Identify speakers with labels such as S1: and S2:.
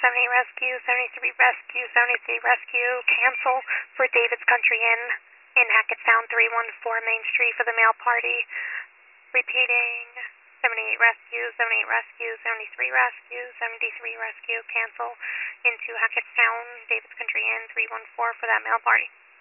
S1: 78 Rescue, 73 Rescue, 73 Rescue, cancel for David's Country Inn in Hackettstown, 314 Main Street for the mail party. Repeating, 78 Rescue, 78 Rescue, 73 Rescue, 73 Rescue, cancel into Hackettstown, David's Country Inn, 314 for that mail party.